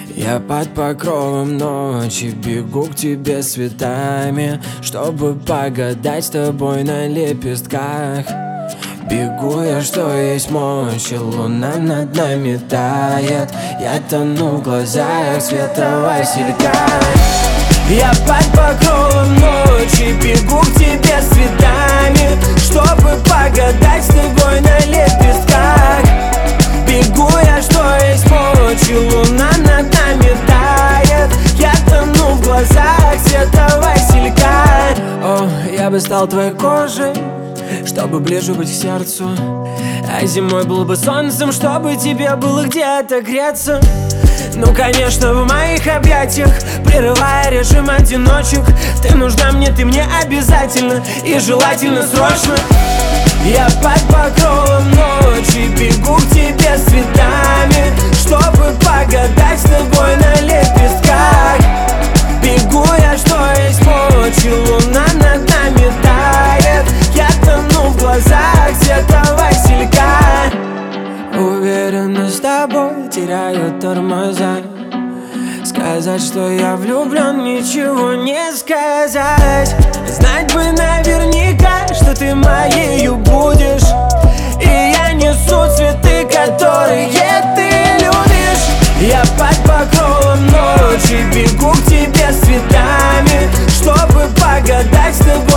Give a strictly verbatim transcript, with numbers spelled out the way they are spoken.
Я под покровом ночи бегу к тебе с цветами, чтобы погадать с тобой на лепестках. Бегу я, что есть мочи, луна над нами тает. Я тону в глазах света василька. Я под покровом ночи бегу к тебе с цветами, чтобы погадать с тобой на лепестках. Бегу я, что есть мочи, луна над нами тает. Я тону в глазах света василька. О, я бы стал твоей кожей, чтобы ближе быть к сердцу, а зимой был бы солнцем, чтобы тебе было где-то греться. Ну, конечно, в моих объятиях, прерывая режим одиночек, ты нужна мне, ты мне обязательно и желательно срочно. Я под покровом ночи бегу к тебе с цветами, чтобы погадать с тобой на лепестках. Бегу я, что есть мочи, луна над нами тает. Я тону в глазах света василька. Уверенно с тобой теряю тормоза. Сказать, что я влюблен, ничего не сказать. Знать бы наверняка, что ты моею будешь, и я несу цветы, которые ты любишь. Я под покровом ночи бегу к тебе с цветами, чтобы погадать с тобой